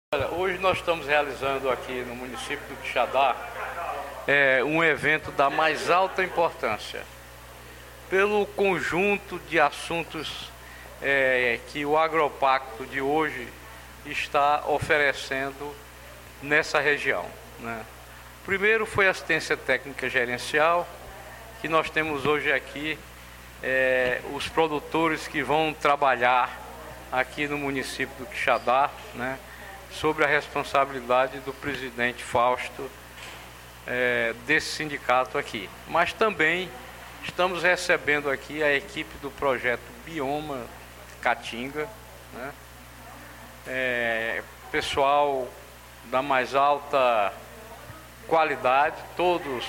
Olha, hoje nós estamos realizando aqui no município do Quixadá um evento da mais alta importância, pelo conjunto de assuntos que o Agropacto de hoje está oferecendo nessa região, né? Primeiro foi assistência técnica gerencial, que nós temos hoje aqui os produtores que vão trabalhar aqui no município do Quixadá, né, sobre a responsabilidade do presidente Fausto desse sindicato aqui. Mas também estamos recebendo aqui a equipe do projeto Bioma Caatinga, né, pessoal da mais alta qualidade, todos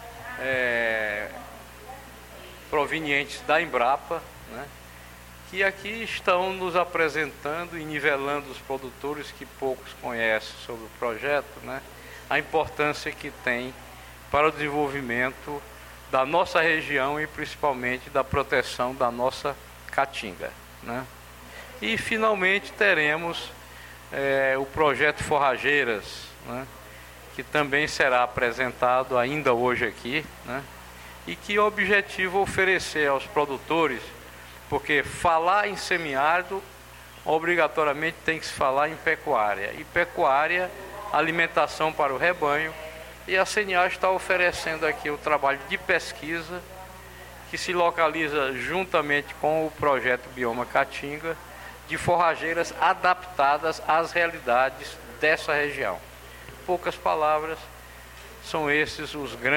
provenientes da Embrapa, né, que aqui estão nos apresentando e nivelando os produtores que poucos conhecem sobre o projeto, né, a importância que tem para o desenvolvimento da nossa região e principalmente da proteção da nossa caatinga, né. E finalmente teremos o projeto Forrageiras, né, que também será apresentado ainda hoje aqui, né, e que o objetivo é oferecer aos produtores, porque falar em semiárido obrigatoriamente tem que se falar em pecuária, e pecuária, alimentação para o rebanho, e a CNA está oferecendo aqui o trabalho de pesquisa que se localiza juntamente com o projeto Bioma Caatinga, de forrageiras adaptadas às realidades dessa região. Poucas palavras, são esses os grandes